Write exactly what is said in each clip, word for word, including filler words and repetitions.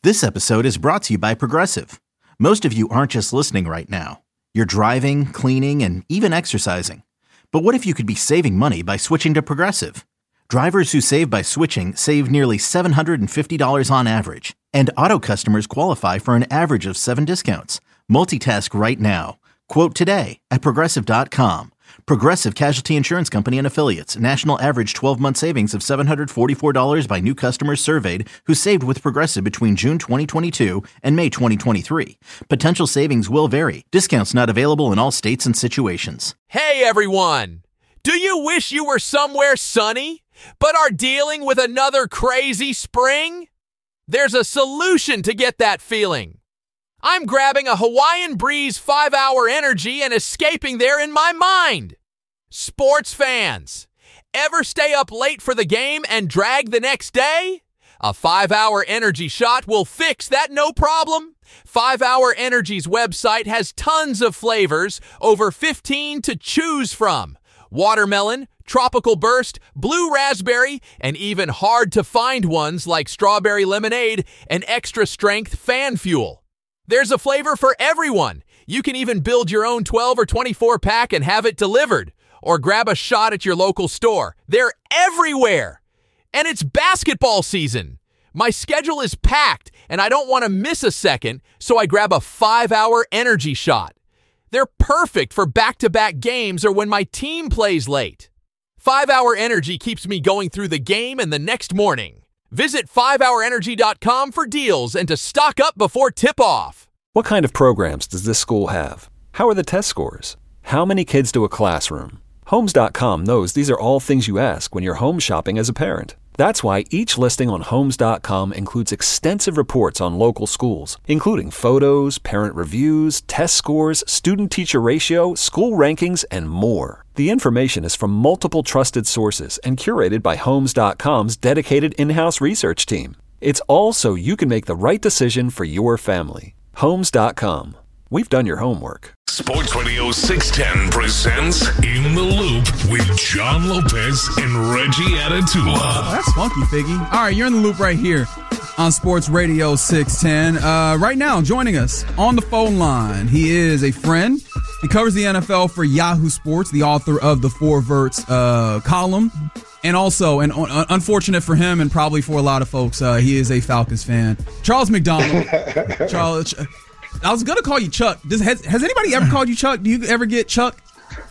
This episode is brought to you by Progressive. Most of you aren't just listening right now. You're driving, cleaning, and even exercising. But what if you could be saving money by switching to Progressive? Drivers who save by switching save nearly seven hundred fifty dollars on average. And auto customers qualify for an average of seven discounts. Multitask right now. Quote today at Progressive dot com. Progressive Casualty Insurance Company and Affiliates. National average twelve-month savings of seven hundred forty-four dollars by new customers surveyed who saved with Progressive between June twenty twenty-two and May twenty twenty-three. Potential savings will vary. Discounts not available in all states and situations. Hey, everyone! Do you wish you were somewhere sunny, but are dealing with another crazy spring? There's a solution to get that feeling. I'm grabbing a Hawaiian Breeze five hour Energy and escaping there in my mind. Sports fans, ever stay up late for the game and drag the next day? A five hour Energy shot will fix that no problem. five hour Energy's website has tons of flavors, over fifteen to choose from. Watermelon, tropical burst, blue raspberry, and even hard-to-find ones like strawberry lemonade and extra-strength fan fuel. There's a flavor for everyone. You can even build your own twelve or twenty-four pack and have it delivered. Or grab a shot at your local store. They're everywhere. And it's basketball season. My schedule is packed, and I don't want to miss a second, so I grab a five hour Energy shot. They're perfect for back-to-back games or when my team plays late. five hour Energy keeps me going through the game and the next morning. Visit five hour energy dot com for deals and to stock up before tip-off. What kind of programs does this school have? How are the test scores? How many kids do a classroom? Homes dot com knows these are all things you ask when you're home shopping as a parent. That's why each listing on Homes dot com includes extensive reports on local schools, including photos, parent reviews, test scores, student-teacher ratio, school rankings, and more. The information is from multiple trusted sources and curated by Homes dot com's dedicated in-house research team. It's all so you can make the right decision for your family. Homes dot com. We've done your homework. Sports Radio six ten presents In the Loop with John Lopez and Reggie Atatula. Oh, that's funky, Figgy. All right, you're in the loop right here on Sports Radio six ten. Uh, right now, joining us on the phone line, he is a friend. He covers the N F L for Yahoo Sports, the author of the Four Verts uh, column. And also, and uh, unfortunate for him and probably for a lot of folks, uh, he is a Falcons fan. Charles McDonald. Charles, I was going to call you Chuck. Does, has, has anybody ever called you Chuck? Do you ever get Chuck?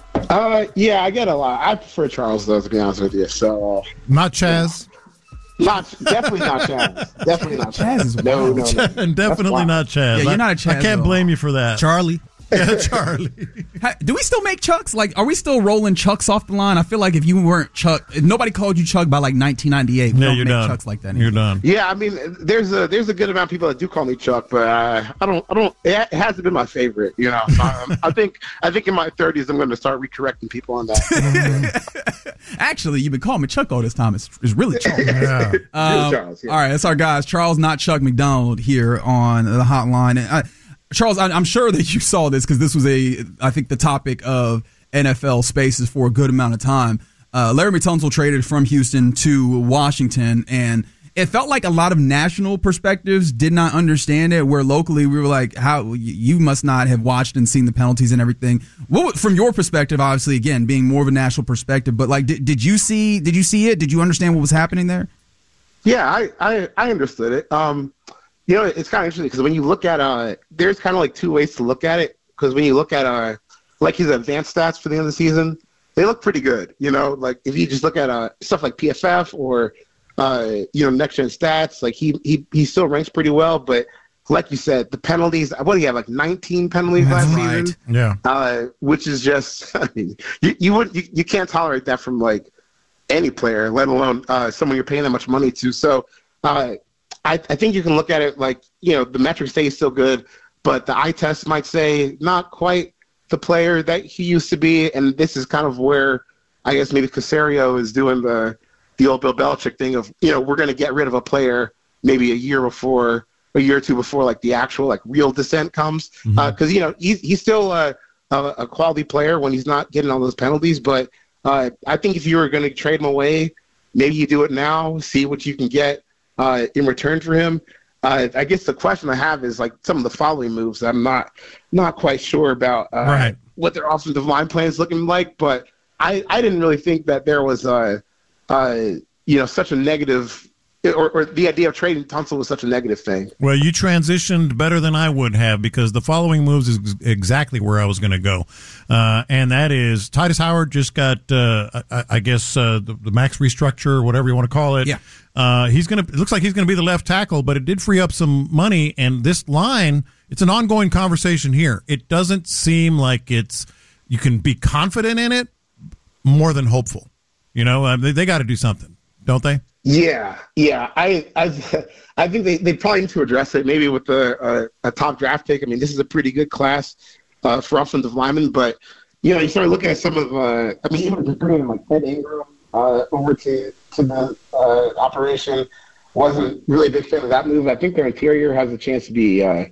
Uh, yeah, I get a lot. I prefer Charles, though, to be honest with you. So, uh, not Chaz. Not definitely not Chaz. Definitely not Chaz. Chaz is no, no, no. And definitely not Chaz. Yeah, you're not a Chaz. I can't blame you for that. Charlie. Yeah, Charlie. Do we still make Chucks? Like, are we still rolling Chucks off the line? I feel like if you weren't Chuck, if nobody called you Chuck by like nineteen ninety-eight. We yeah, don't you're make done. Chucks like that anymore. You're done. Yeah, I mean, there's a there's a good amount of people that do call me Chuck, but uh, I don't I don't. It hasn't been my favorite, you know. um, I think I think in my thirties I'm going to start recorrecting people on that. Actually, you've been calling me Chuck all this time. It's, it's really Charles. Yeah. Um, Charles, yeah. All right, that's our guys. Charles, not Chuck McDonald, here on the hotline. And I, Charles, I, I'm sure that you saw this because this was a, I think, the topic of N F L Spaces for a good amount of time. Uh, Laremy Tunsil traded from Houston to Washington, and it felt like a lot of national perspectives did not understand it, where locally we were like, "How you must not have watched and seen the penalties and everything." What, from your perspective, obviously, again, being more of a national perspective, but like, did, did you see? Did you see it? Did you understand what was happening there? Yeah, I I, I understood it. Um, You know, it's kind of interesting because when you look at uh, there's kind of like two ways to look at it. Because when you look at uh, like his advanced stats for the end of the season, they look pretty good. You know, like if you just look at uh, stuff like P F F or uh, you know, next gen stats, like he he he still ranks pretty well. But like you said, the penalties. What do you have? Like nineteen penalties That's last right. season. Yeah, uh, which is just. I mean, you you would you, you can't tolerate that from like any player, let alone uh, someone you're paying that much money to. So. Uh, I, I think you can look at it like, you know, the metrics say he's still good, but the eye test might say not quite the player that he used to be. And this is kind of where I guess maybe Caserio is doing the the old Bill Belichick thing of, you know, we're going to get rid of a player maybe a year before, a year or two before like the actual like real descent comes. Because, mm-hmm. uh, you know, he's, he's still a, a, a quality player when he's not getting all those penalties. But uh, I think if you were going to trade him away, maybe you do it now, see what you can get Uh, in return for him. Uh, I guess the question I have is like some of the following moves. I'm not not quite sure about uh, Right. what their offensive line plan is looking like, but I, I didn't really think that there was a, uh, you know, such a negative, or, or the idea of trading Tunsil was such a negative thing. Well, you transitioned better than I would have, because the following moves is ex- exactly where I was going to go. Uh, and that is Titus Howard just got, uh, I, I guess, uh, the, the max restructure, whatever you want to call it. Yeah. Uh, he's going to, it looks like he's going to be the left tackle, but it did free up some money. And this line, it's an ongoing conversation here. It doesn't seem like it's, you can be confident in it more than hopeful. You know, uh, they, they got to do something, don't they? Yeah, yeah. I I, I think they, they probably need to address it, maybe with a, a, a top draft pick. I mean, this is a pretty good class uh, for offensive linemen, but, you know, you start looking at some of, uh, I mean, even bringing like Ed Ingram uh, over to, to the uh, operation, wasn't really a big fan of that move. I think their interior has a chance to be uh,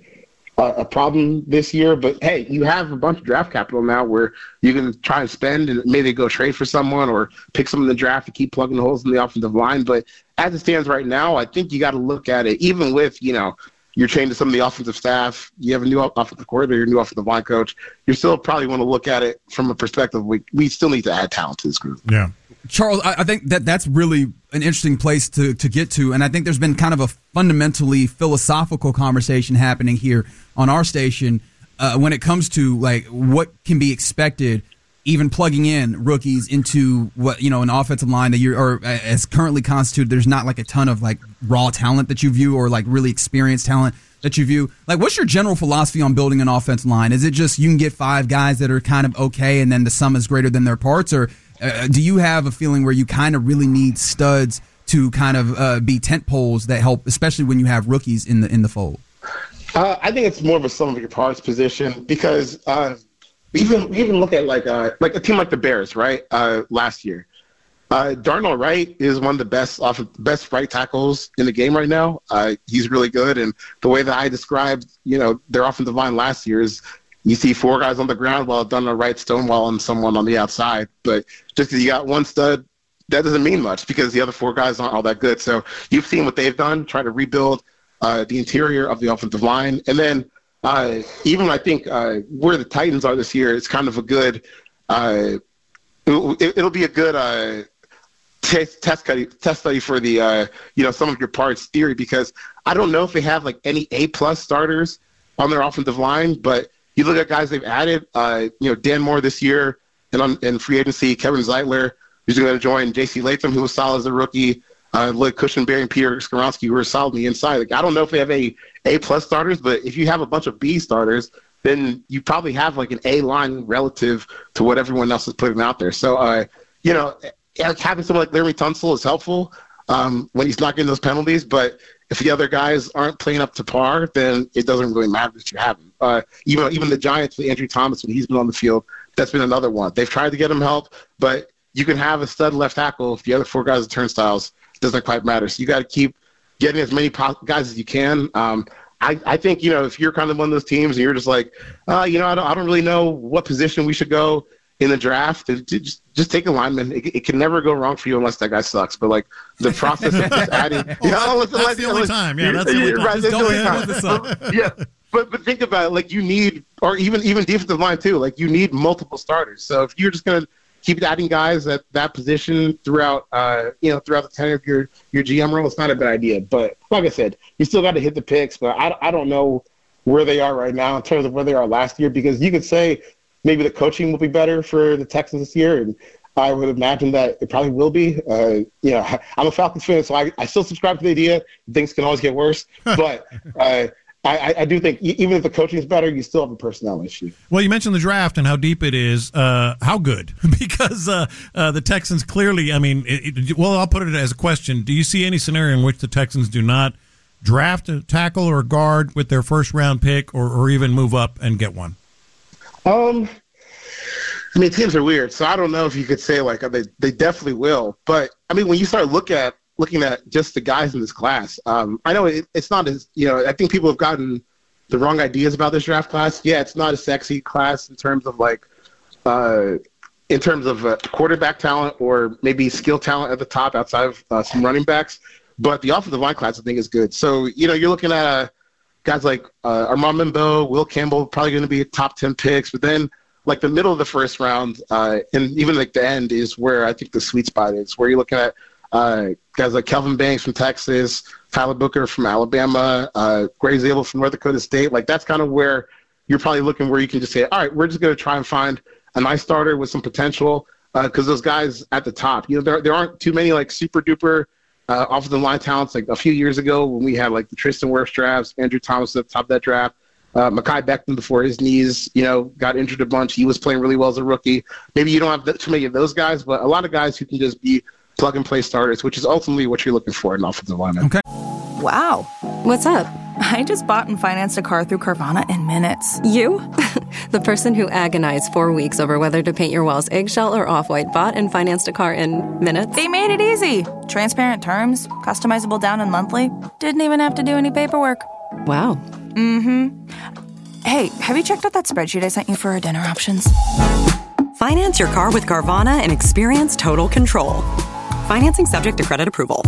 a problem this year, but hey, you have a bunch of draft capital now where you can try and spend and maybe go trade for someone or pick someone in the draft to keep plugging holes in the offensive line. But as it stands right now, I think you got to look at it, even with, you know, you're trained to some of the offensive staff, you have a new offensive coordinator, new offensive line coach, you still probably want to look at it from a perspective, we, we still need to add talent to this group. Yeah. Charles, I I think that that's really an interesting place to, to get to, and I think there's been kind of a fundamentally philosophical conversation happening here on our station uh, when it comes to like what can be expected, even plugging in rookies into what you know an offensive line that you're or as currently constituted. There's not like a ton of like raw talent that you view or like really experienced talent that you view. Like, what's your general philosophy on building an offensive line? Is it just you can get five guys that are kind of okay, and then the sum is greater than their parts, or Uh, do you have a feeling where you kind of really need studs to kind of uh, be tent poles that help, especially when you have rookies in the in the fold? Uh, I think it's more of a sum of your parts position because uh, even even look at like uh, like a team like the Bears, right? Uh, last year, uh, Darnell Wright is one of the best off best right tackles in the game right now. Uh, he's really good, and the way that I described, you know, their offensive line last year is. You see four guys on the ground while Darnell Wright stonewalling someone on the outside. But just because you got one stud, that doesn't mean much because the other four guys aren't all that good. So you've seen what they've done, try to rebuild uh, the interior of the offensive line. And then uh, even I think uh, where the Titans are this year, it's kind of a good uh, – it, it'll be a good uh, test, test, study, test study for the, uh, you know, some of your parts theory because I don't know if they have like any A-plus starters on their offensive line, but – you look at guys they've added, uh, you know, Dan Moore this year, and on in free agency, Kevin Zeitler, who's going to join J C Latham, who was solid as a rookie, uh, Lloyd Cushenberry and Peter Skoronski, who were solid on the inside. Like, I don't know if they have any A-plus starters, but if you have a bunch of B starters, then you probably have like an A line relative to what everyone else is putting out there. So, uh, you know, having someone like Laremy Tunsil is helpful um, when he's not getting those penalties, but if the other guys aren't playing up to par, then it doesn't really matter that you have him. Uh, even even the Giants with Andrew Thomas, when he's been on the field, that's been another one. They've tried to get him help, but you can have a stud left tackle if the other four guys are turnstiles. It doesn't quite matter. So you got to keep getting as many guys as you can. Um, I, I think, you know, if you're kind of one of those teams and you're just like, uh, you know, I don't, I don't really know what position we should go in the draft, it, it just just take a lineman. It, it can never go wrong for you unless that guy sucks. But like the process of just adding, oh, you know, that's, that's the only time. Yeah, that's the only time. Right, that's the only time. But, yeah, but but think about it. Like you need, or even even defensive line too. Like you need multiple starters. So if you're just gonna keep adding guys at that position throughout, uh, you know, throughout the tenure of your your G M role, it's not a bad idea. But like I said, you still got to hit the picks. But I I don't know where they are right now in terms of where they are last year because you could say. Maybe the coaching will be better for the Texans this year, and I would imagine that it probably will be. Uh, you know, I'm a Falcons fan, so I, I still subscribe to the idea things can always get worse. But uh, I, I do think even if the coaching is better, you still have a personnel issue. Well, you mentioned the draft and how deep it is. Uh, how good? Because uh, uh, the Texans clearly, I mean, it, it, well, I'll put it as a question. Do you see any scenario in which the Texans do not draft a tackle or a guard with their first-round pick or, or even move up and get one? Um, I mean, teams are weird, so I don't know if you could say like they they definitely will. But I mean, when you start look at looking at just the guys in this class, um, I know it, it's not as you know. I think people have gotten the wrong ideas about this draft class. Yeah, it's not a sexy class in terms of like, uh, in terms of uh, quarterback talent or maybe skill talent at the top outside of uh, some running backs. but the offensive line class I think is good. So you know you're looking at uh, guys like uh, Armand Membo, Will Campbell, probably going to be top ten picks, but then like the middle of the first round uh, and even like the end is where I think the sweet spot is, where you're looking at uh, guys like Kelvin Banks from Texas, Tyler Booker from Alabama, uh, Gray Zabel from North Dakota State. Like that's kind of where you're probably looking where you can just say, all right, we're just going to try and find a nice starter with some potential because uh, those guys at the top, you know, there there aren't too many like super duper uh, offensive line talents. Like a few years ago when we had like the Tristan Wirfs drafts, Andrew Thomas at the top of that draft, uh, Mekhi Becton before his knees, you know, got injured a bunch. He was playing really well as a rookie. Maybe you don't have that, too many of those guys, but a lot of guys who can just be plug and play starters, which is ultimately what you're looking for in an offensive lineman. Okay. Wow. What's up? I just bought and financed a car through Carvana in minutes. You? The person who agonized four weeks over whether to paint your walls eggshell or off-white bought and financed a car in minutes? They made it easy. Transparent terms, customizable down and monthly. Didn't even have to do any paperwork. Wow. Mm-hmm. Hey, have you checked out that spreadsheet I sent you for our dinner options? Finance your car with Carvana and experience total control. Financing subject to credit approval.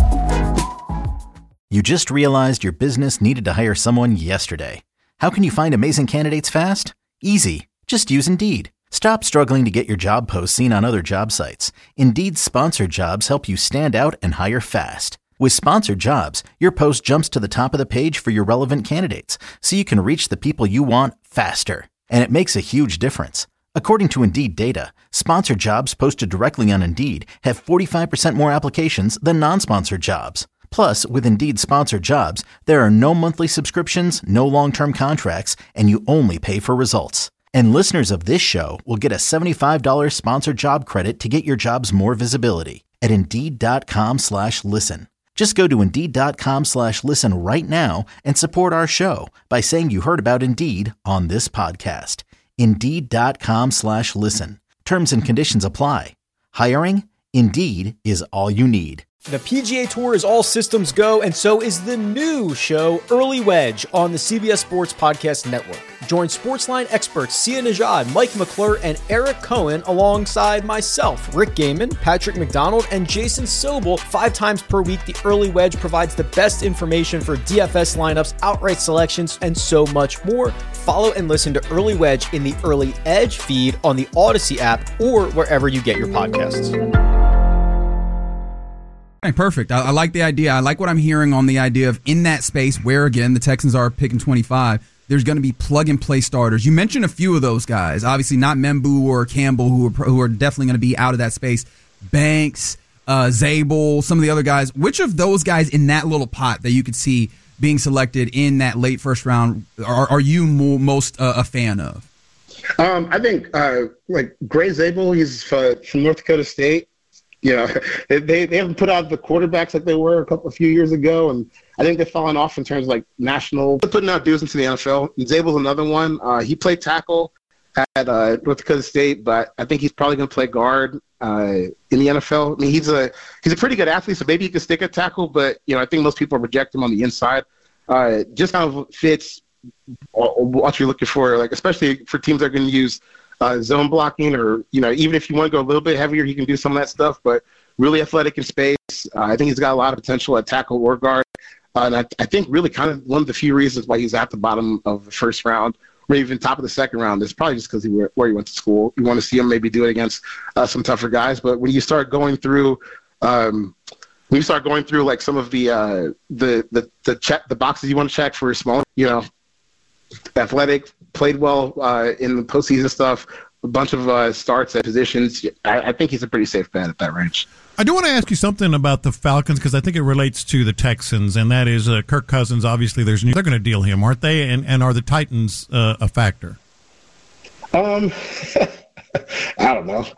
You just realized your business needed to hire someone yesterday. How can you find amazing candidates fast? Easy. Just use Indeed. Stop struggling to get your job posts seen on other job sites. Indeed's sponsored jobs help you stand out and hire fast. With sponsored jobs, your post jumps to the top of the page for your relevant candidates, so you can reach the people you want faster. And it makes a huge difference. According to Indeed data, sponsored jobs posted directly on Indeed have forty-five percent more applications than non-sponsored jobs. Plus, with Indeed sponsored jobs, there are no monthly subscriptions, no long-term contracts, and you only pay for results. And listeners of this show will get a seventy-five dollars sponsored job credit to get your jobs more visibility at Indeed.com slash listen. Just go to Indeed.com slash listen right now and support our show by saying you heard about Indeed on this podcast. Indeed.com slash listen. Terms and conditions apply. Hiring? Indeed is all you need. The P G A Tour is all systems go, and so is the new show, Early Wedge, on the C B S Sports Podcast Network. Join Sportsline experts Sia Nejad, Mike McClure, and Eric Cohen alongside myself, Rick Gaiman, Patrick McDonald, and Jason Sobel. Five times per week, the Early Wedge provides the best information for D F S lineups, outright selections, and so much more. Follow and listen to Early Wedge in the Early Edge feed on the Odyssey app or wherever you get your podcasts. Right, perfect. I, I like the idea. I like what I'm hearing on the idea of in that space where, again, the Texans are picking twenty-five, there's going to be plug-and-play starters. You mentioned a few of those guys. Obviously not Membu or Campbell, who are, who are definitely going to be out of that space. Banks, uh, Zabel, some of the other guys. Which of those guys in that little pot that you could see being selected in that late first round are, are you mo- most uh, a fan of? Um, I think, uh, like, Gray Zabel, he's uh, from North Dakota State. You know, they they haven't put out the quarterbacks like they were a couple a few years ago, and I think they've fallen off in terms of like national putting out dudes into the N F L. And Zabel's another one. Uh, he played tackle at uh, North Dakota State, but I think he's probably going to play guard uh, in the N F L. I mean, he's a he's a pretty good athlete, so maybe he could stick at tackle. But you know, I think most people reject him on the inside. Uh, just kind of fits what you're looking for, like especially for teams that are going to use. Uh, zone blocking, or you know, even if you want to go a little bit heavier, he can do some of that stuff. But really athletic in space. Uh, I think he's got a lot of potential at tackle or guard, uh, and I, I think really kind of one of the few reasons why he's at the bottom of the first round, or even top of the second round, is probably just because he where he went to school. You want to see him maybe do it against uh, some tougher guys. But when you start going through, um, when you start going through like some of the uh, the the the check the boxes you want to check for small, you know. Athletic, played well uh, in the postseason stuff, a bunch of uh, starts at positions. I, I think he's a pretty safe bet at that range. I do want to ask you something about the Falcons because I think it relates to the Texans, and that is uh, Kirk Cousins. Obviously, there's they're going to deal him, aren't they? And and are the Titans uh, a factor? Um, I don't know.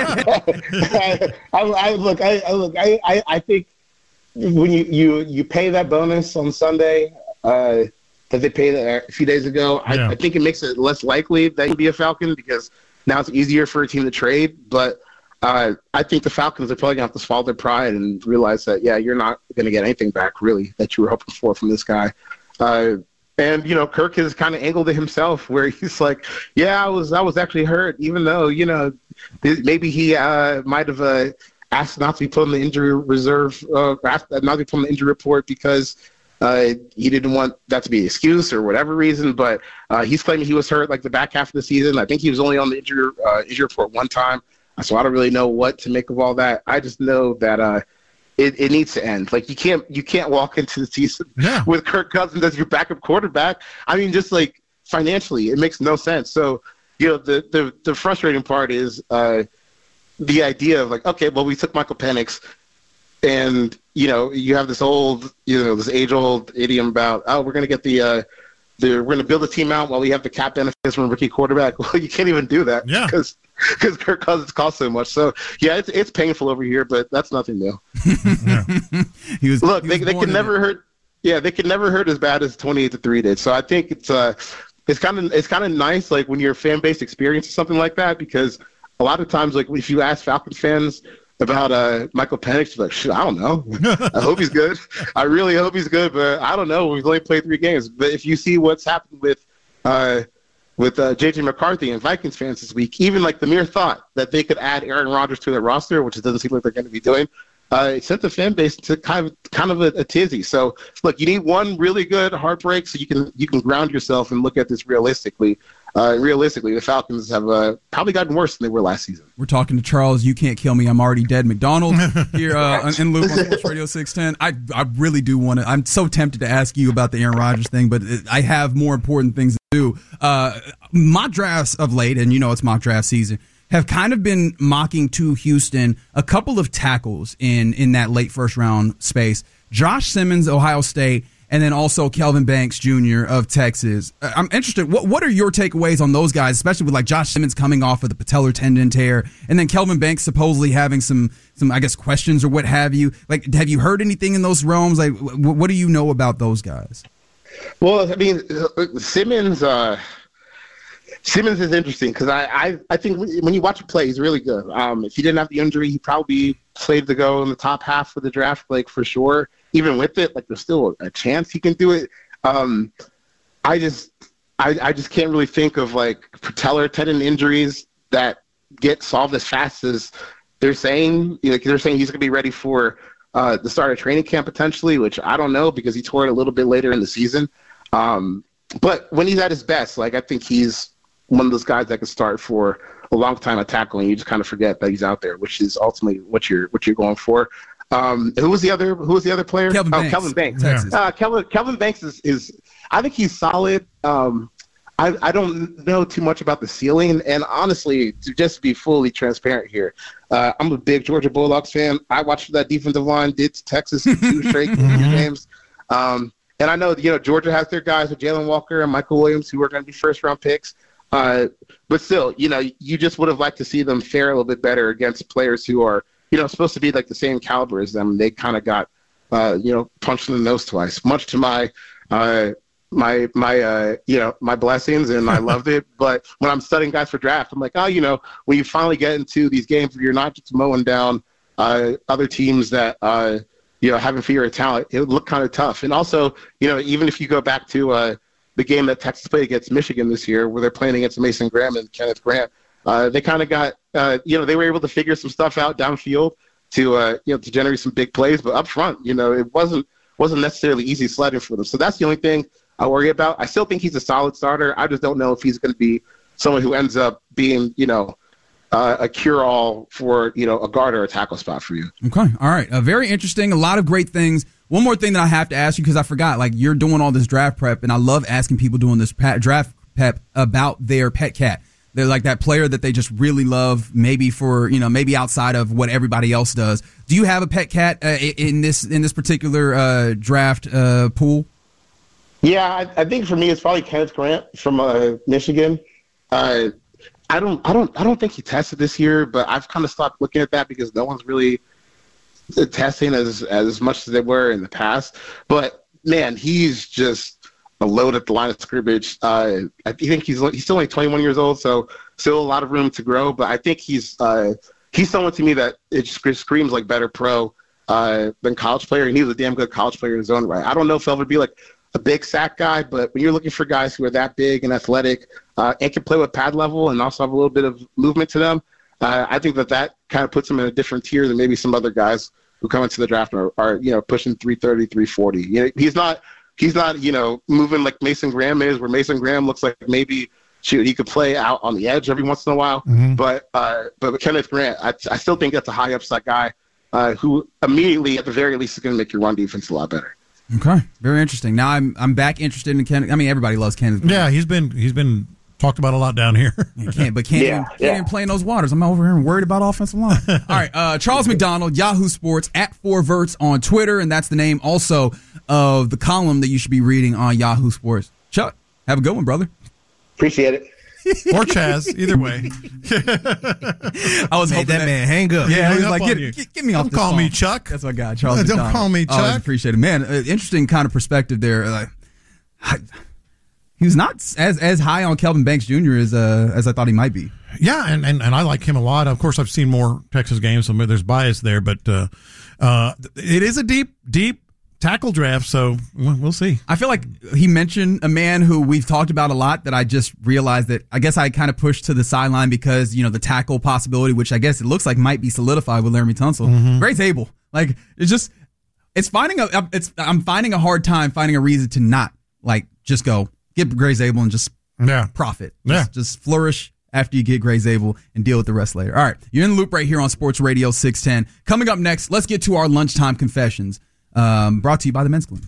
I, I, I look, I, I look, I, I, I think when you, you, you pay that bonus on Sunday. Uh, that they paid a few days ago. I, yeah. I think it makes it less likely that you'd be a Falcon because now it's easier for a team to trade. But uh, I think the Falcons are probably going to have to swallow their pride and realize that, yeah, you're not going to get anything back, really, that you were hoping for from this guy. Uh, and, you know, Kirk has kind of angled it himself where he's like, yeah, I was I was actually hurt, even though, you know, maybe he uh, might have uh, asked not to be put on the injury reserve, uh, asked not to be put on the injury report because uh, he didn't want that to be an excuse or whatever reason. But uh, he's claiming he was hurt like the back half of the season. I think he was only on the injury uh, injury report one time, so I don't really know what to make of all that. I just know that uh, it, it needs to end. Like you can't you can't walk into the season yeah. with Kirk Cousins as your backup quarterback. I mean, just like financially, it makes no sense. So you know, the the, the frustrating part is. Uh, the idea of like, okay, well, we took Michael Penix and, you know, you have this old, you know, this age old idiom about, oh, we're going to get the, uh, the, we're going to build a team out while we have the cap benefits from a rookie quarterback. Well, you can't even do that yeah. because, because Kirk Cousins costs so much. So yeah, it's, it's painful over here, but that's nothing new. yeah. he was, Look, he they, was they can never it. hurt. Yeah. They can never hurt as bad as twenty-eight to three did. So I think it's, uh, it's kind of, it's kind of nice. Like when your fan base experiences something like that, because a lot of times, like if you ask Falcons fans about uh, Michael Penix, they're like, shit, I don't know. I hope he's good. I really hope he's good, but I don't know. We've only played three games. But if you see what's happened with uh, with uh, J J McCarthy and Vikings fans this week, even like the mere thought that they could add Aaron Rodgers to their roster, which it doesn't seem like they're going to be doing, uh, it sent the fan base to kind of kind of a, a tizzy. So look, you need one really good heartbreak so you can you can ground yourself and look at this realistically. Uh, realistically, the Falcons have uh, probably gotten worse than they were last season. We're talking to Charles. You can't kill me. I'm already dead. McDonald here uh, in Loop on Sports Radio six ten. I I really do want to. I'm so tempted to ask you about the Aaron Rodgers thing, but I have more important things to do. Uh, mock drafts of late, and you know it's mock draft season, have kind of been mocking to Houston a couple of tackles in in that late first round space. Josh Simmons, Ohio State. And then also Kelvin Banks Junior of Texas. I'm interested. What what are your takeaways on those guys, especially with like Josh Simmons coming off of the patellar tendon tear, and then Kelvin Banks supposedly having some some I guess questions or what have you? Like, have you heard anything in those realms? Like, w- what do you know about those guys? Well, I mean, Simmons. Uh, Simmons is interesting because I, I I think when you watch him play, he's really good. Um, if he didn't have the injury, he probably played to go in the top half of the draft, like for sure. Even with it, like there's still a chance he can do it. Um, I just, I, I just can't really think of like patellar tendon injuries that get solved as fast as they're saying. You know, they're saying he's going to be ready for uh, the start of training camp potentially, which I don't know because he tore it a little bit later in the season. Um, but when he's at his best, like I think he's one of those guys that can start for a long time at tackle, and you just kind of forget that he's out there, which is ultimately what you're what you're going for. Um, who was the other? Who was the other player? Kelvin oh, Banks. Kelvin Banks. Texas. Uh, Kelvin, Kelvin Banks is, is. I think he's solid. Um, I, I don't know too much about the ceiling, and honestly, to just be fully transparent here, uh, I'm a big Georgia Bulldogs fan. I watched that defensive line did to Texas in two straight games, um, and I know you know Georgia has their guys with Jalen Walker and Michael Williams who are going to be first round picks. Uh, but still, you know, you just would have liked to see them fare a little bit better against players who are. You know, supposed to be like the same caliber as them. They kind of got, uh, you know, punched in the nose twice, much to my, uh, my, my, uh, you know, my blessings, and I loved it. But when I'm studying guys for draft, I'm like, oh, you know, when you finally get into these games where you're not just mowing down uh, other teams that, uh, you know, have inferior talent, it would look kind of tough. And also, you know, even if you go back to uh, the game that Texas played against Michigan this year, where they're playing against Mason Graham and Kenneth Grant, uh, they kind of got. Uh, you know, they were able to figure some stuff out downfield to, uh, you know, to generate some big plays. But up front, you know, it wasn't wasn't necessarily easy sledding for them. So that's the only thing I worry about. I still think he's a solid starter. I just don't know if he's going to be someone who ends up being, you know, uh, a cure-all for, you know, a guard or a tackle spot for you. Okay. All right. Uh, very interesting. A lot of great things. One more thing that I have to ask you, because I forgot, like, you're doing all this draft prep, and I love asking people doing this pat- draft prep about their pet cat. They're like that player that they just really love, maybe for, you know, maybe outside of what everybody else does. Do you have a pet cat uh, in this in this particular uh, draft uh, pool? Yeah, I, I think for me it's probably Kenneth Grant from uh, Michigan. Uh, I don't, I don't, I don't think he tested this year, but I've kind of stopped looking at that because no one's really testing as as much as they were in the past. But man, he's just a load at the line of scrimmage. Uh, I think he's he's still only twenty-one years old, so still a lot of room to grow. But I think he's uh, he's someone to me that it just screams like better pro uh, than college player, and he was a damn good college player in his own right. I don't know if he'll ever be like a big sack guy, but when you're looking for guys who are that big and athletic uh, and can play with pad level and also have a little bit of movement to them, uh, I think that that kind of puts him in a different tier than maybe some other guys who come into the draft are, are you know, pushing three thirty, three forty. You know, he's not, he's not, you know, moving like Mason Graham is, where Mason Graham looks like maybe shoot, he could play out on the edge every once in a while. Mm-hmm. But, uh, but with Kenneth Grant, I, I still think that's a high upside guy uh, who immediately, at the very least, is going to make your run defense a lot better. Okay, very interesting. Now I'm I'm back interested in Kenneth. I mean, everybody loves Kenneth Grant. Yeah, he's been he's been talked about a lot down here. Yeah, can't, but can't, yeah, even, can't yeah. even play in those waters. I'm over here and worried about offensive line. All right, uh, Charles McDonald, Yahoo Sports, at four verts on Twitter, and that's the name also of the column that you should be reading on Yahoo Sports. Chuck, have a good one, brother. Appreciate it. Or Chaz, either way. I was hoping that, that man hang up. Yeah, he was like, get, get, get me off Don't this call phone. me Chuck. That's my guy, Charles Don't McDonald. call me Chuck. Always appreciate it. Man, uh, interesting kind of perspective there. Like, I, he was not as as high on Kelvin Banks Junior as uh, as I thought he might be. Yeah, and, and, and I like him a lot. Of course, I've seen more Texas games, so there's bias there. But uh, uh, it is a deep, deep tackle draft, so we'll see. I feel like he mentioned a man who we've talked about a lot that I just realized that I guess I kind of pushed to the sideline because, you know, the tackle possibility, which I guess it looks like might be solidified with Laramie Tunsil. Mm-hmm. Grace Abel. Like, it's just, it's finding a, it's, I'm finding a hard time finding a reason to not, like, just go, get Grace Abel and just yeah. profit. Yeah. Just, just flourish after you get Grace Abel and deal with the rest later. All right. You're in the loop right here on Sports Radio six ten. Coming up next, let's get to our lunchtime confessions. Um, brought to you by the Men's Clinic.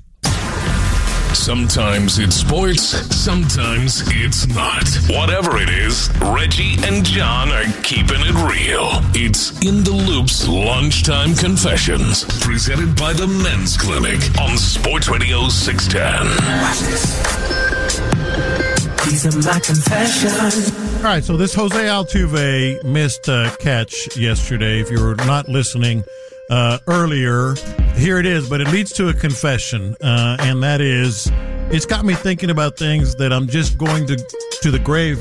Sometimes it's sports, sometimes it's not. Whatever it is, Reggie and John are keeping it real. It's In the Loop's Lunchtime Confessions, presented by the Men's Clinic on Sports Radio six ten. Watch this. These are my confessions. All right, so this Jose Altuve missed a catch yesterday. If you were not listening uh, earlier, here it is, but it leads to a confession, uh, and that is, it's got me thinking about things that I'm just going to to the grave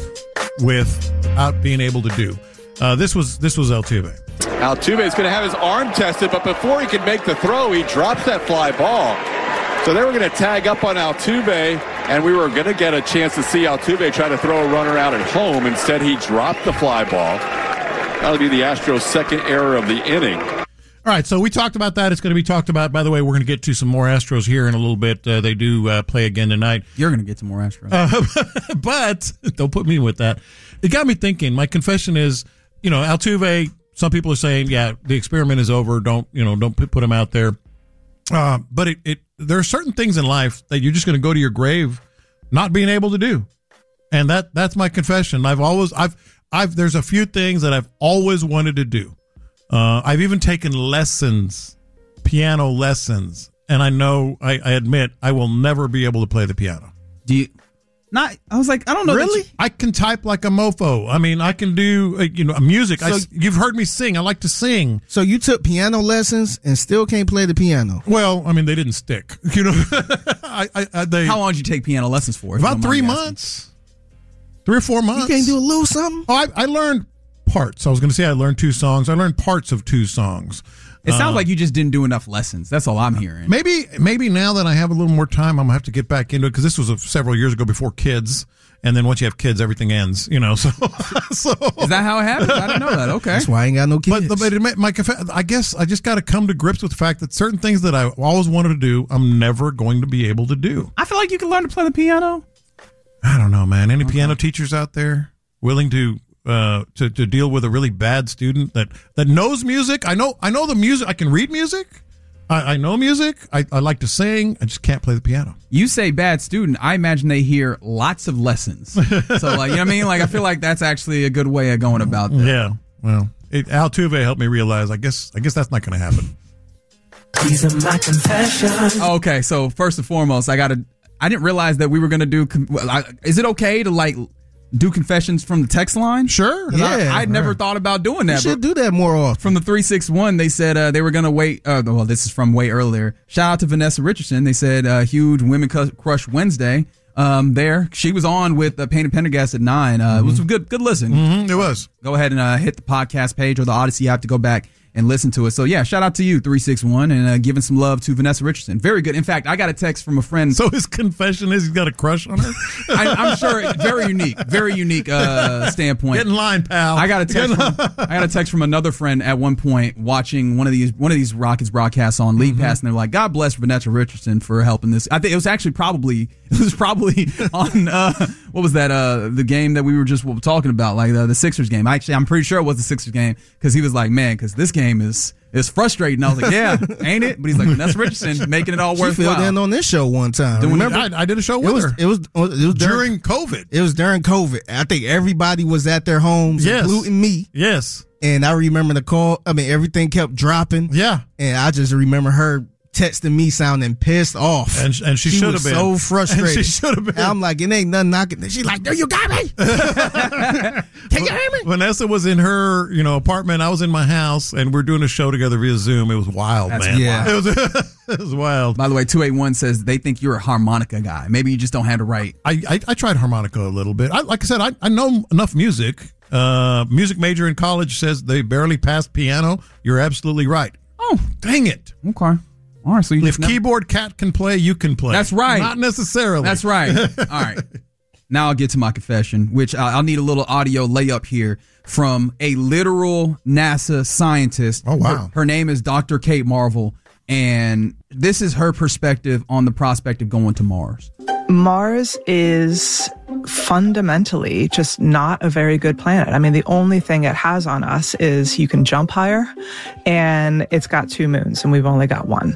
without being able to do. Uh, this was this was Altuve. Altuve is going to have his arm tested, but before he can make the throw, he drops that fly ball. So they were going to tag up on Altuve, and we were going to get a chance to see Altuve try to throw a runner out at home. Instead, he dropped the fly ball. That'll be the Astros' second error of the inning. All right, so we talked about that. It's going to be talked about. By the way, we're going to get to some more Astros here in a little bit. Uh, they do uh, play again tonight. You're going to get some more Astros. Uh, but don't put me with that. It got me thinking. My confession is, you know, Altuve, some people are saying, yeah, the experiment is over. Don't, you know, don't put him out there. Uh, but it, it there are certain things in life that you're just going to go to your grave not being able to do. And that that's my confession. I've always, I've, I've, there's a few things that I've always wanted to do. Uh, I've even taken lessons, piano lessons, and I know, I, I admit, I will never be able to play the piano. Do you? Not. I was like, I don't know. Really? You, I can type like a mofo. I mean, I can do, uh, you know, music. So, I, you've heard me sing. I like to sing. So you took piano lessons and still can't play the piano? Well, I mean, they didn't stick. You know, I, I, I, they, how long did you take piano lessons for? About three months, three or four months. You can't do a little something? Oh, I, I learned parts. I was going to say I learned two songs. I learned parts of two songs. It sounds uh, like you just didn't do enough lessons. That's all I'm hearing. Maybe, maybe now that I have a little more time, I'm gonna have to get back into it because this was a, several years ago before kids, and then once you have kids, everything ends. You know, so so is that how it happens? I didn't know that. Okay, that's why I ain't got no kids. But, but it, my, I guess I just got to come to grips with the fact that certain things that I always wanted to do, I'm never going to be able to do. I feel like you can learn to play the piano. I don't know, man. Any okay. piano teachers out there willing to? Uh, to, to deal with a really bad student that, that knows music. I know I know the music. I can read music. I, I know music. I, I like to sing. I just can't play the piano. You say bad student. I imagine they hear lots of lessons. So, like, you know what I mean? Like, I feel like that's actually a good way of going about that. Yeah. Well, it, Altuve helped me realize, I guess I guess that's not going to happen. These are my confessions. Okay, so first and foremost, I got to, I didn't realize that we were going to do, is it okay to, like, do confessions from the text line? Sure. Yeah. I, I'd never right. thought about doing that. You should do that more often. From the three six one, they said uh, they were going to wait. Uh, well, this is from way earlier. Shout out to Vanessa Richardson. They said uh, huge Women Crush Wednesday um, there. She was on with uh, Painted Pendergast at nine. Uh, mm-hmm. It was a good good listen. Mm-hmm. It was. Go ahead and uh, hit the podcast page or the Odyssey app to go back and listen to it. So yeah, shout out to you, three six one, and uh, giving some love to Vanessa Richardson. Very good. In fact, I got a text from a friend. So his confession is he's got a crush on her? I, I'm sure. Very unique. Very unique uh, standpoint. Get in line, pal. I got a text. From, I got a text from another friend at one point watching one of these one of these Rockets broadcasts on League mm-hmm. Pass, and they're like, "God bless Vanessa Richardson for helping this." I think it was actually probably it was probably on uh, what was that uh, the game that we were just talking about, like the, the Sixers game. Actually, I'm pretty sure it was the Sixers game because he was like, "Man, because this game is." It's frustrating. I was like, yeah, ain't it? But he's like, Vanessa Richardson making it all worthwhile. She filled in on this show one time. Remember? I, I did a show with it was, her. It was, it was during, during COVID. It was during COVID. I think everybody was at their homes, yes. including me. Yes. And I remember the call. I mean, everything kept dropping. Yeah. And I just remember her texting me sounding pissed off. And, and she, she should have been. so frustrated. And she should have been. And I'm like, it ain't nothing knocking. She's like, no, you got me. Can you hear me? Vanessa was in her, you know, apartment. I was in my house, and we're doing a show together via Zoom. It was wild, That's man. Yeah. It was, it was wild. By the way, two eighty-one says they think you're a harmonica guy. Maybe you just don't have the right. I, I, I tried harmonica a little bit. I, like I said, I, I know enough music. Uh, music major in college says they barely passed piano. You're absolutely right. Oh, dang it. Okay. All right, so you if never... keyboard cat can play, you can play. That's right. Not necessarily. That's right. All right. Now I'll get to my confession, which I'll need a little audio layup here from a literal NASA scientist. Oh, wow. Her, her name is Doctor Kate Marvel, and this is her perspective on the prospect of going to Mars. Mars is fundamentally just not a very good planet. I mean, the only thing it has on us is you can jump higher, and it's got two moons, and we've only got one.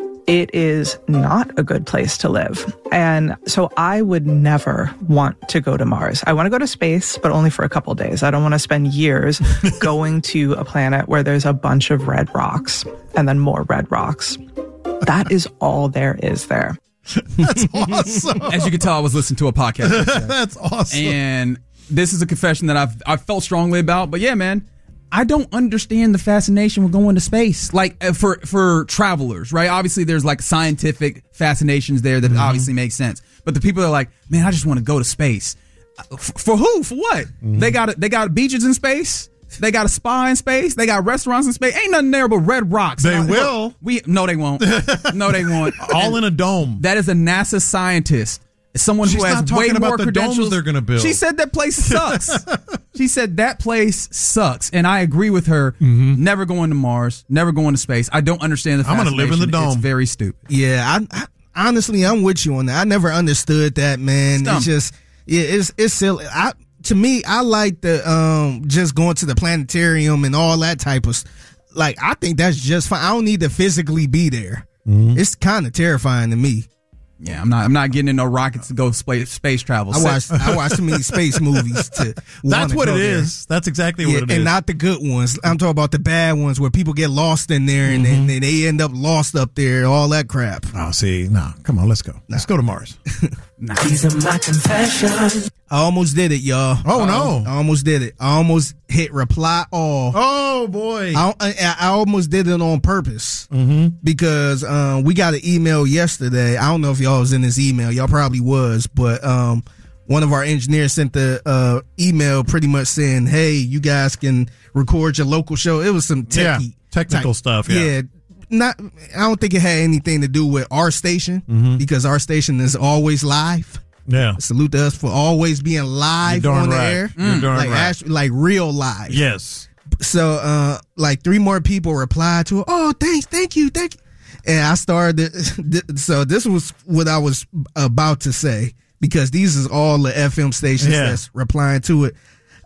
It is not a good place to live. And so I would never want to go to Mars. I want to go to space, but only for a couple days. I don't want to spend years going to a planet where there's a bunch of red rocks and then more red rocks. That is all there is there. That's awesome. As you can tell, I was listening to a podcast. That's awesome. And this is a confession that I've I've felt strongly about. But yeah, man, I don't understand the fascination with going to space. Like for for travelers, right? Obviously, there's like scientific fascinations there that mm-hmm. obviously make sense. But the people that are like, man, I just want to go to space. For, for who? For what? Mm-hmm. They got they got beaches in space. They got a spa in space. They got restaurants in space. Ain't nothing there but red rocks. They uh, will. Look, we no, they won't. No, they won't. All in a dome. That is a NASA scientist. Someone She's who has not talking way about more the credentials. Domes they're going to build. She said that place sucks. She said that place sucks, and I agree with her. Mm-hmm. Never going to Mars. Never going to space. I don't understand the. I'm going to live in the dome. It's very stupid. Yeah, I, I honestly, I'm with you on that. I never understood that, man. It's, it's just, yeah, it's it's silly. I. To me, I like the um just going to the planetarium and all that type of like. I think that's just fine. I don't need to physically be there. Mm-hmm. It's kind of terrifying to me. Yeah, I'm not. I'm not getting in no rockets to go space, space travel. I watched. I watched too many space movies to. That's what it there. is. That's exactly yeah, what it and is. And not the good ones. I'm talking about the bad ones where people get lost in there and, mm-hmm. and they end up lost up there. All that crap. Oh, see, no, come on, let's go. Nah. Let's go to Mars. Nah. These are my confessions. I almost did it, y'all. Oh, I, no. I almost did it. I almost hit reply all. Oh, boy. I, I, I almost did it on purpose mm-hmm. because um, we got an email yesterday. I don't know if y'all was in this email. Y'all probably was, but um, one of our engineers sent the uh, email pretty much saying, hey, you guys can record your local show. It was some techie, yeah, technical type, stuff. Yeah. yeah. Not, I don't think it had anything to do with our station mm-hmm. because our station is always live. Yeah. Salute to us for always being live on the right. air. Mm. Like right. actually, like real live. Yes. So uh like three more people replied to it. Oh, thanks, thank you, thank you. And I started so this was what I was about to say because these is all the F M stations yeah. that's replying to it.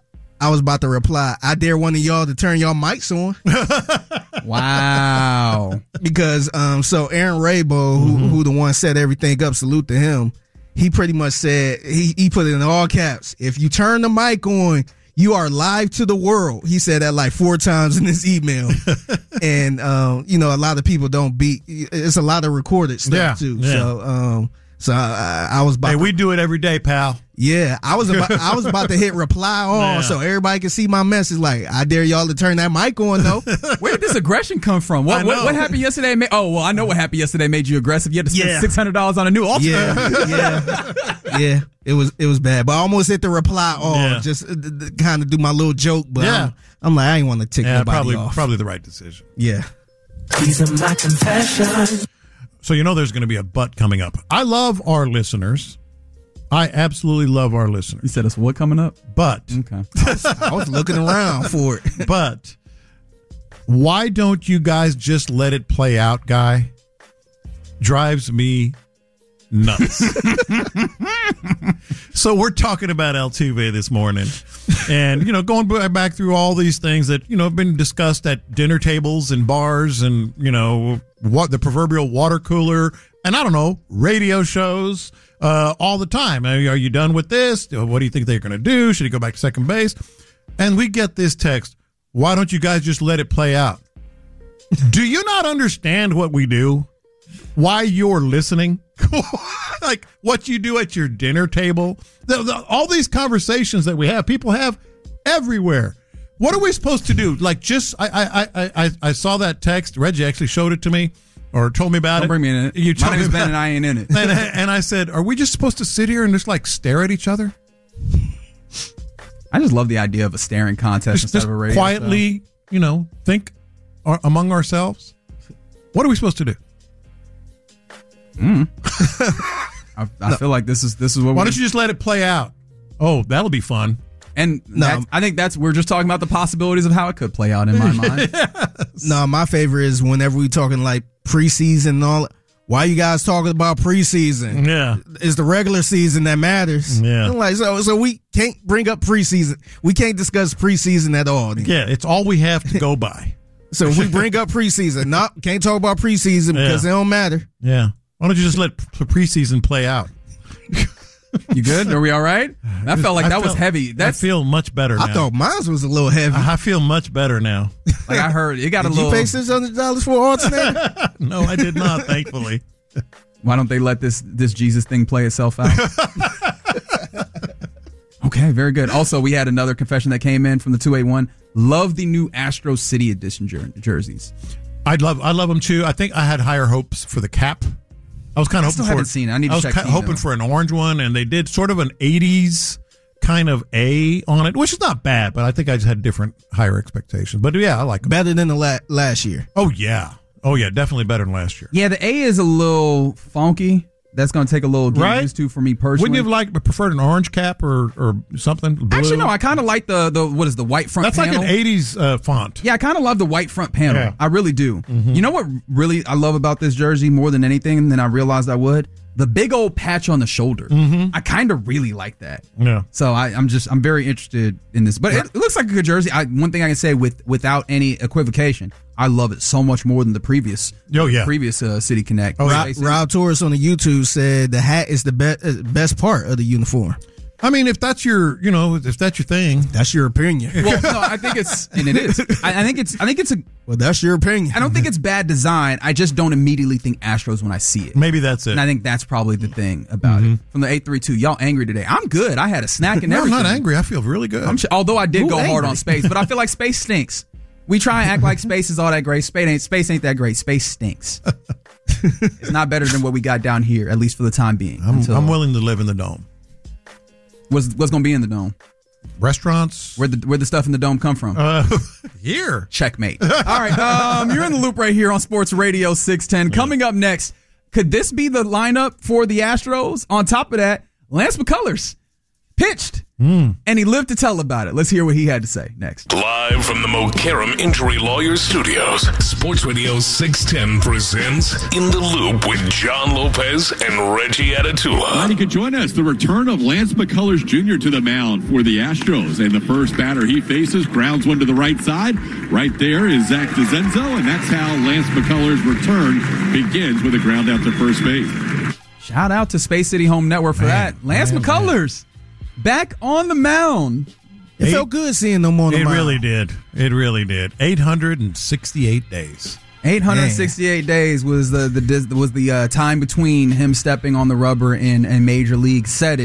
I was about to reply, I dare one of y'all to turn y'all mics on. Wow. Because um so Aaron Raybo, who mm-hmm. who the one set everything up, salute to him. He pretty much said, he, he put it in all caps. If you turn the mic on, you are live to the world. He said that like four times in his email. And, um, you know, a lot of people don't beat. It's a lot of recorded stuff, yeah, too. Yeah. So, um, so I, I was about Hey, to, we do it every day, pal. Yeah, I was about, I was about to hit reply all Yeah. so everybody can see my message. Like, I dare y'all to turn that mic on, though. Where did this aggression come from? What, I what, know. what happened yesterday? Made, oh, well, I know what happened yesterday made you aggressive. You had to spend Yeah. six hundred dollars on a new Ultra. Yeah, yeah, yeah. It was it was bad, but I almost hit the reply all Yeah. just uh, kind of do my little joke. But Yeah. I'm, I'm like, I ain't want to tick Yeah, nobody probably off. probably the right decision. Yeah. These are my confessions. So you know there's going to be a but coming up. I love our listeners. I absolutely love our listeners. You said it's what coming up? But okay. I was, I was looking around for it. But why don't you guys just let it play out, guy? Drives me nuts. So we're talking about Altuve this morning, and you know, going back through all these things that you know have been discussed at dinner tables and bars, and you know, what the proverbial water cooler, and I don't know, radio shows uh, all the time. Are you done with this? What do you think they're going to do? Should he go back to second base? And we get this text: why don't you guys just let it play out? Do you not understand what we do? Why you're listening? Like what you do at your dinner table? The, the, all these conversations that we have, people have everywhere. What are we supposed to do? Like just, I I I I, I saw that text. Reggie actually showed it to me or told me about Don't it. bring me in it. You My told name me is Ben about and I ain't in it. And, and I said, are we just supposed to sit here and just like stare at each other? I just love the idea of a staring contest Just, instead just of a radio quietly, show. you know, think uh, among ourselves. What are we supposed to do? Mm. I, I feel like this is this is what. Why we're, don't you just let it play out? Oh, that'll be fun. And No. that's- I think that's we're just talking about the possibilities of how it could play out in my mind. No, my favorite is whenever we talking like preseason and all. Why you guys talking about preseason? Yeah, it's the regular season that matters. Yeah. I'm like so, so we can't bring up preseason. We can't discuss preseason at all. Yeah, it's all we have to go by. So if we bring up preseason, not can't talk about preseason because Yeah. it don't matter. Yeah. Why don't you just let p- preseason play out? You good? Are we all right? That felt like I that was felt- heavy. That's I feel much better now. I thought mine was a little heavy. I feel much better now. like I heard it got a Did little. you pay six hundred dollars for an alternator? No, I did not, thankfully. Why don't they let this this Jesus thing play itself out? Okay, very good. Also, we had another confession that came in from the two eighty-one. Love the new Astro City Edition jer- jerseys. I'd love, I love them too. I think I had higher hopes for the cap. I was kind I of still hoping for. haven't seen it. I need to was check ki- the hoping email. for an orange one, and they did sort of an eighties kind of A on it, which is not bad, but I think I just had different higher expectations. But yeah, I like them. Better than the la- last year. Oh yeah, oh yeah, definitely better than last year. Yeah, the A is a little funky. That's going to take a little getting Right? used to for me personally. Wouldn't you have liked preferred an orange cap or or something? Blue? Actually, no. I kind of like the the what is the white front That's panel. like an eighties uh, font. Yeah, I kind of love the white front panel. Yeah. I really do. Mhm. You know what really I love about this jersey more than anything, and then I realized I would? The big old patch on the shoulder. Mhm. I kind of really like that. Yeah. So I, I'm just I'm very interested in this. But it, it looks like a good jersey. I, one thing I can say with without any equivocation, I love it so much more than the previous Oh, yeah. previous uh, City Connect. Rob, Spaces. Rob Torres on the YouTube said the hat is the be- uh, best part of the uniform. I mean, if that's your, you know, if that's your thing, That's your opinion. Well, no, I think it's and it is. I, I think it's I think it's a Well, that's your opinion. I don't think it's bad design. I just don't immediately think Astros when I see it. maybe that's it. And I think that's probably the thing about it. From the eight three two, y'all angry today? I'm good. I had a snack and No, I'm everything. not angry. I feel really good. I'm sh- although I did Who go hard angry? on space, but I feel like space stinks. We try and act like space is all that great. Space ain't space ain't that great. Space stinks. It's not better than what we got down here, at least for the time being. I'm, until- I'm willing to live in the dome. What's what's gonna be in the dome? Restaurants. Where the where the stuff in the dome come from? Uh, here. Checkmate. All right, um, you're in the loop right here on Sports Radio six ten. Coming up next, could this be the lineup for the Astros? On top of that, Lance McCullers pitched, Mm. and he lived to tell about it. Let's hear what he had to say next. Live from the Mokaram Injury Lawyers Studios, Sports Radio six ten presents In the Loop with John Lopez and Reggie Atatula. Glad you could join us. The return of Lance McCullers Junior to the mound for the Astros. And the first batter he faces grounds one to the right side. Right there is Zach DeZenzo, and that's how Lance McCullers' return begins with a ground out to first base. Shout out to Space City Home Network for Man, that. Lance man, McCullers back on the mound. It felt good seeing them on the It mound. really did. It really did. eight hundred sixty-eight days. eight hundred sixty-eight days was the the dis- was the uh, time between him stepping on the rubber in a major league setting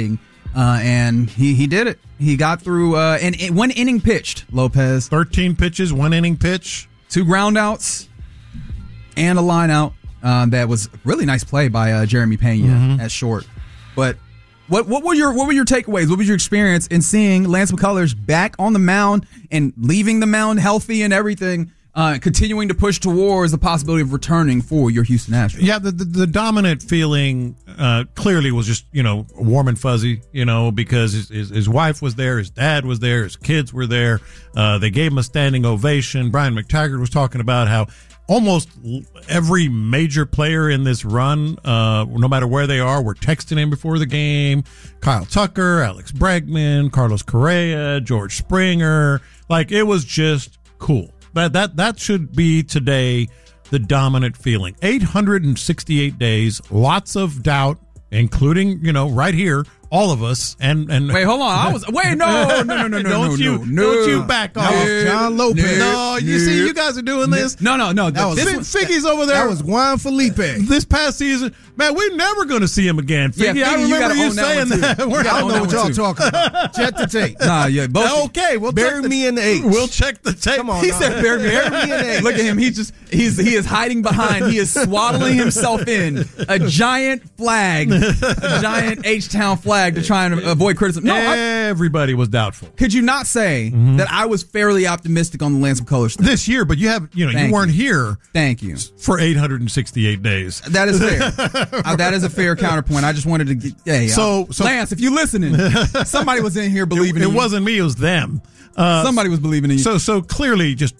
uh, and he he did it. He got through uh, and it, one inning pitched. Lopez, thirteen pitches, one inning pitch, two ground outs, and a line out. Uh, that was really nice play by uh, Jeremy Pena mm-hmm. at short. But what what were your what were your takeaways? What was your experience in seeing Lance McCullers back on the mound and leaving the mound healthy and everything, uh, continuing to push towards the possibility of returning for your Houston Astros? Yeah, the the, the dominant feeling uh, clearly was just, you know, warm and fuzzy, you know, because his, his, his wife was there, his dad was there, his kids were there. Uh, they gave him a standing ovation. Brian McTaggart was talking about how almost every major player in this run, uh, no matter where they are, were texting him before the game. Kyle Tucker, Alex Bregman, Carlos Correa, George Springer. Like, it was just cool. That that that should be today the dominant feeling. eight hundred sixty-eight days, lots of doubt, including, you know, right here, all of us. And and wait, hold on. I was wait, no, no, no, no, no, don't no, you, no, no. Don't you back off, no, John Lopez. No, you no, see, you guys are doing this. No, no, no. That was this Figgy's over there. That was Juan Felipe. This past season, man, we're never going to see him again. Figgy, yeah, Figgy, I remember you, you saying that. that. I don't know what y'all talking about. Check the tape. Nah, yeah, both. Okay, we'll bury check me the, in the H. We'll check the tape. Come on, he nah. said, "Bury me, bury me in the H." Look at him. He just he's he is hiding behind. He is swaddling himself in a giant flag, a giant H-Town flag to try and avoid criticism. No, I, everybody was doubtful. Could you not say mm-hmm. that I was fairly optimistic on the Lance McCullers thing this year? But you have, you know, Thank you weren't you. here. Thank you for eight hundred sixty-eight days. That is fair. uh, that is a fair counterpoint. I just wanted to get. Hey, so, uh, so Lance, if you're listening, somebody was in here believing. It, in it you. wasn't me. It was them. Uh, somebody was believing in you. So, so clearly, just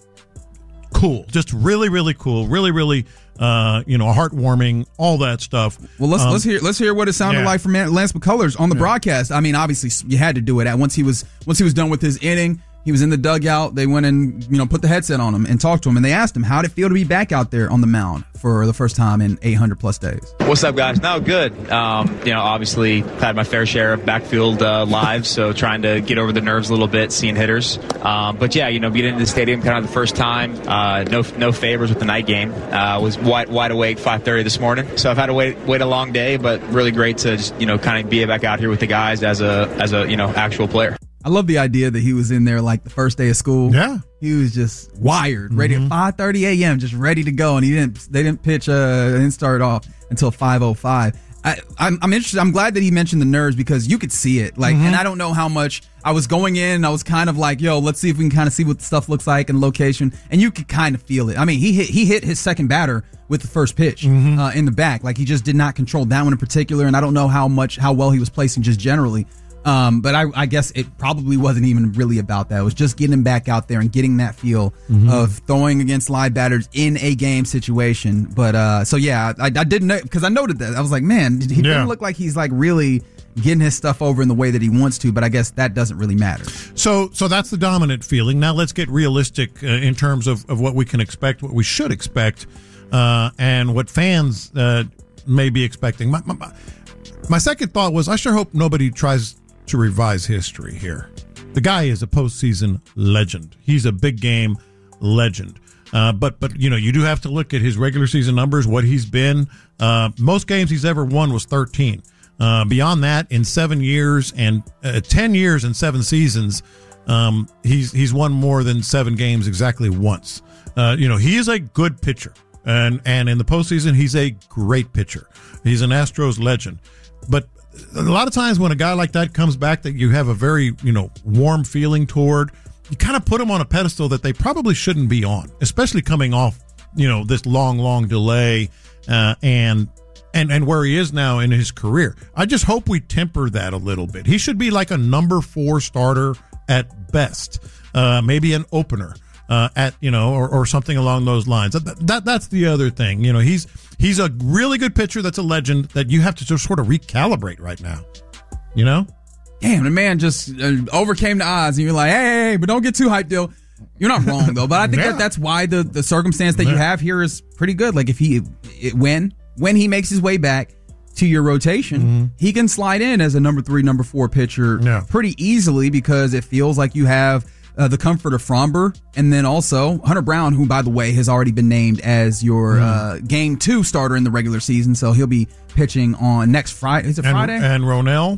cool. Just really, really cool. Really, really. Uh, you know, heartwarming, all that stuff. Well, let's um, let's hear let's hear what it sounded yeah. like from Lance McCullers on the yeah. broadcast. I mean, obviously you had to do it. At once he was once he was done with his inning, he was in the dugout. They went and you know put the headset on him and talked to him, and they asked him how did it feel to be back out there on the mound for the first time in eight hundred plus days. What's up, guys? No, good. Um, you know, obviously had my fair share of backfield uh, lives, so trying to get over the nerves a little bit, seeing hitters. Um, but yeah, you know, getting into the stadium kind of the first time. Uh, no, no favors with the night game. Uh, was wide, wide awake five thirty this morning, so I've had to wait, wait a long day, but really great to just you know kind of be back out here with the guys as a as a you know actual player. I love the idea that he was in there like the first day of school. Yeah, he was just wired, ready mm-hmm. at five thirty a.m., just ready to go, and he didn't. They didn't pitch. Uh, didn't start off until five oh five. I, I'm, I'm interested. I'm glad that he mentioned the nerves because you could see it. Like, mm-hmm. and I don't know how much I was going in. And I was kind of like, yo, let's see if we can kind of see what the stuff looks like and location, and you could kind of feel it. I mean, he hit he hit his second batter with the first pitch mm-hmm. uh, in the back. Like he just did not control that one in particular, and I don't know how much how well he was placing just generally. Um, but I, I guess it probably wasn't even really about that. It was just getting him back out there and getting that feel mm-hmm. of throwing against live batters in a game situation. But uh, so yeah, I, I didn't know because I noted that. I was like, man, he yeah. doesn't look like he's like really getting his stuff over in the way that he wants to. But I guess that doesn't really matter. So, so that's the dominant feeling. Now let's get realistic uh, in terms of, of what we can expect, what we should expect, uh, and what fans uh, may be expecting. My, my, my second thought was, I sure hope nobody tries to revise history here. The guy is a postseason legend. He's a big game legend. Uh, but, but you know, you do have to look at his regular season numbers, what he's been. Uh, most games he's ever won was thirteen. Uh, beyond that, in seven years and uh, ten years and seven seasons, um, he's he's won more than seven games exactly once. Uh, you know, he is a good pitcher. And, and in the postseason, he's a great pitcher. He's an Astros legend. But a lot of times when a guy like that comes back that you have a very, you know, warm feeling toward, you kind of put them on a pedestal that they probably shouldn't be on, especially coming off, you know, this long, long delay uh, and and and where he is now in his career. I just hope we temper that a little bit. He should be like a number four starter at best, uh, maybe an opener. Uh, at you know, or, or something along those lines. That, that that's the other thing. You know, he's he's a really good pitcher. That's a legend that you have to just sort of recalibrate right now. You know, damn, the man just uh, overcame the odds, and you're like, hey, hey, hey, but don't get too hyped, Dill. You're not wrong though. But I think yeah. that that's why the the circumstance that yeah. you have here is pretty good. Like if he it, when when he makes his way back to your rotation, mm-hmm. he can slide in as a number three, number four pitcher yeah. pretty easily because it feels like you have. Uh, the comfort of Fromber, and then also Hunter Brown, who, by the way, has already been named as your mm. uh, game two starter in the regular season, so he'll be pitching on next Friday. Is it and, Friday? And Ronell?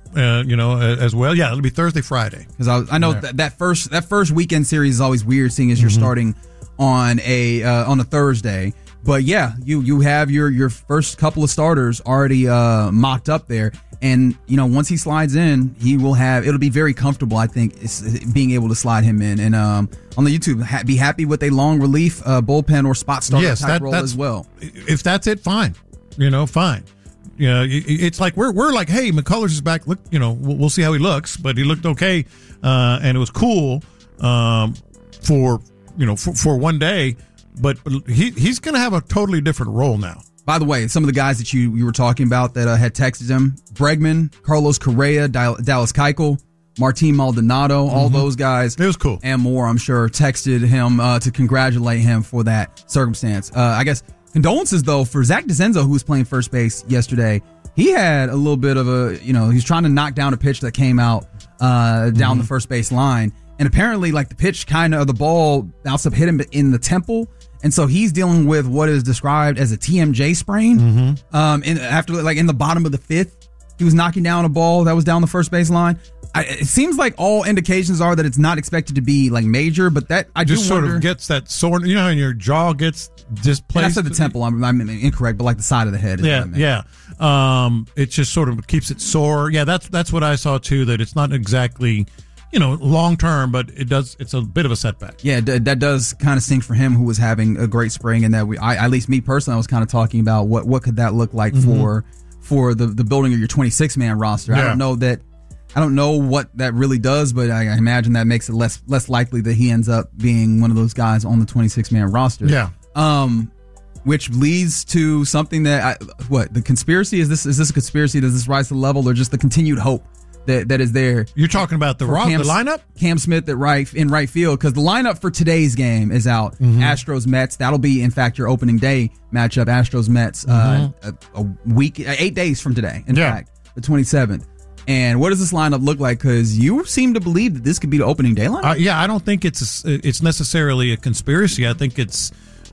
uh, you know, as well. Yeah, it'll be Thursday, Friday. Because I, I know that, that first that first weekend series is always weird, seeing as you're mm-hmm. starting on a uh, on a Thursday. But yeah, you you have your your first couple of starters already uh, mocked up there, and you know once he slides in, he will have it'll be very comfortable. I think it's, being able to slide him in, and um, on the YouTube, ha- be happy with a long relief uh, bullpen or spot starter yes, type that, role as well. If that's it, fine. You know, fine. You know, it's like we're we're like, hey, McCullers is back. Look, you know, we'll, we'll see how he looks, but he looked okay, uh, and it was cool um, for you know for, for one day. But he he's going to have a totally different role now. By the way, some of the guys that you, you were talking about that uh, had texted him, Bregman, Carlos Correa, Dallas Keuchel, Martin Maldonado, mm-hmm. all those guys. It was cool. And more, I'm sure, texted him uh, to congratulate him for that circumstance. Uh, I guess condolences, though, for Zach DeCenzo, who was playing first base yesterday. He had a little bit of a, you know, he was trying to knock down a pitch that came out uh, down mm-hmm. the first base line. And apparently, like, the pitch kind of, the ball bounced up, hit him in the temple. And so he's dealing with what is described as a T M J sprain. Mm-hmm. Um, and after, like, in the bottom of the fifth, he was knocking down a ball that was down the first base line. I, it seems like all indications are that it's not expected to be, like, major, but that I just do sort wonder, of gets that sore, you know, how your jaw gets displaced. I said the temple. I'm, I'm incorrect, but like the side of the head. Is yeah, what I meant. yeah. Um, it just sort of keeps it sore. Yeah, that's that's what I saw too. That it's not exactly, you know, long term, but it does. It's a bit of a setback. Yeah, d- that does kind of stink for him, who was having a great spring, and that we, I, at least me personally, I was kind of talking about what what could that look like mm-hmm. for for the the building of your twenty-six man roster. Yeah. I don't know that. I don't know what that really does, but I, I imagine that makes it less less likely that he ends up being one of those guys on the twenty-six man roster. Yeah. Um, which leads to something that I, what the conspiracy is this is this a conspiracy? Does this rise to the level, or just the continued hope that that is there? You're talking about the, raw, Cam, the lineup? Cam Smith at right in right field, because the lineup for today's game is out. Mm-hmm. Astros Mets. That'll be in fact your opening day matchup. Astros Mets. Mm-hmm. Uh, a, a week, eight days from today. In yeah. fact, the twenty-seventh. And what does this lineup look like? Because you seem to believe that this could be the opening day lineup. Uh, yeah, I don't think it's a, it's necessarily a conspiracy. I think it's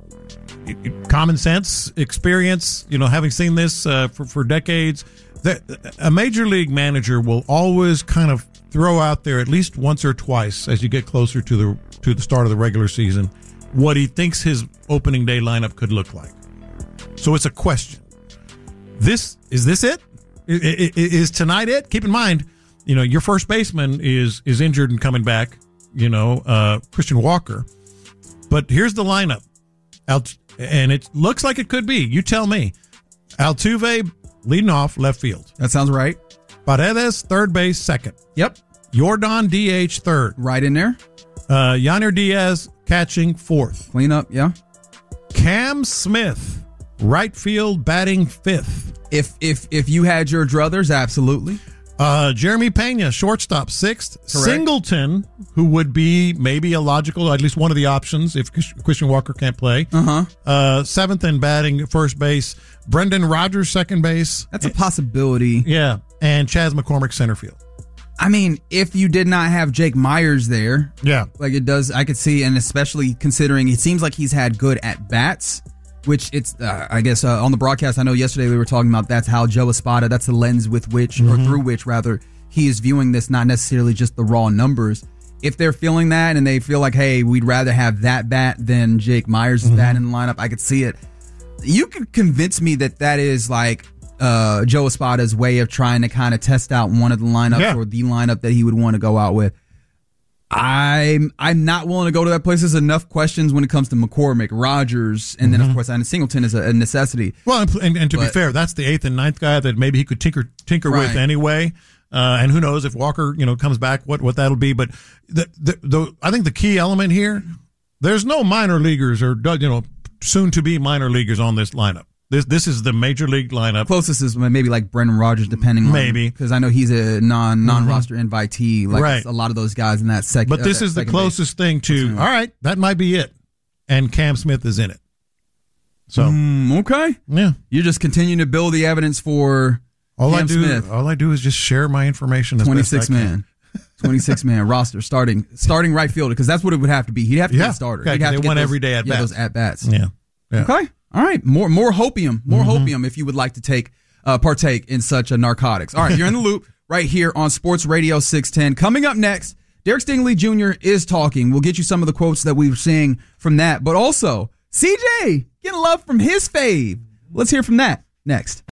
common sense, experience. You know, having seen this uh, for for decades, that a major league manager will always kind of throw out there at least once or twice as you get closer to the to the start of the regular season what he thinks his opening day lineup could look like. So it's a question. This is this it? Is tonight it? Keep in mind, you know, your first baseman is is injured and coming back, you know, uh, Christian Walker. But here's the lineup. Alt- and it looks like it could be. You tell me. Altuve leading off left field. That sounds right. Paredes, third base, second. Yep. Yordan, D H, third. Right in there. Uh, Yanir Diaz catching fourth. Clean up, yeah. Cam Smith, right field, batting fifth. If if if you had your druthers, absolutely. Uh, Jeremy Pena, shortstop, sixth. Correct. Singleton, who would be maybe a logical, at least one of the options if Christian Walker can't play. Uh-huh. Uh, seventh and batting first base. Brendan Rodgers, second base. That's a possibility. Yeah. And Chaz McCormick, center field. I mean, if you did not have Jake Myers there, yeah, like it does, I could see, and especially considering it seems like he's had good at bats. Which it's, uh, I guess, uh, on the broadcast, I know yesterday we were talking about that's how Joe Espada, that's the lens with which, mm-hmm. or through which, rather, he is viewing this, not necessarily just the raw numbers. If they're feeling that and they feel like, hey, we'd rather have that bat than Jake Myers' mm-hmm. bat in the lineup, I could see it. You could convince me that that is like uh, Joe Espada's way of trying to kind of test out one of the lineups yeah. or the lineup that he would want to go out with. I'm I'm not willing to go to that place. There's enough questions when it comes to McCormick, Rodgers, and then mm-hmm. of course, and Singleton is a, a necessity. Well, and, and, and to but, be fair, that's the eighth and ninth guy that maybe he could tinker tinker right. with anyway. Uh, and who knows if Walker, you know, comes back, what what that'll be. But the, the the I think the key element here, there's no minor leaguers or you know soon to be minor leaguers on this lineup. This this is the major league lineup. Closest is maybe like Brendan Rodgers, depending on maybe because I know he's a non non roster mm-hmm. invitee, like right. a lot of those guys in that second. But this uh, is the closest base. thing to. All right, that might be it, and Cam Smith is in it. So mm, okay, yeah, you just continue to build the evidence for all Cam I do. Smith. All I do is just share my information. twenty-six man, twenty-six man roster starting starting right fielder because that's what it would have to be. He'd have to yeah. be a starter. Okay, He'd have they to won those, every day at yeah, bats. those at bats. Yeah. yeah. Okay. All right, more more hopium, more mm-hmm. hopium if you would like to take uh, partake in such a narcotics. All right, you're in the loop. right here on Sports Radio six ten. Coming up next, Derek Stingley Junior is talking. We'll get you some of the quotes that we were seeing from that. But also, C J getting love from his fave. Let's hear from that next.